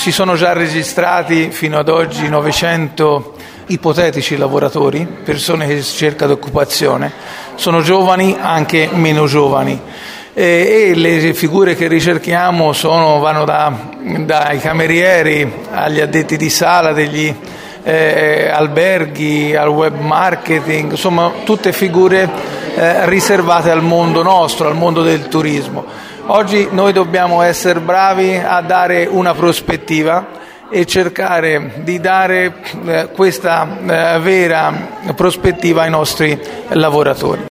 Si sono già registrati fino ad oggi 900 ipotetici lavoratori, persone che cercano occupazione, sono giovani, anche meno giovani. E le figure che ricerchiamo vanno dai camerieri agli addetti di sala degli alberghi, al web marketing, insomma tutte figure riservate al mondo nostro, al mondo del turismo. Oggi noi dobbiamo essere bravi a dare una prospettiva e cercare di dare questa vera prospettiva ai nostri lavoratori.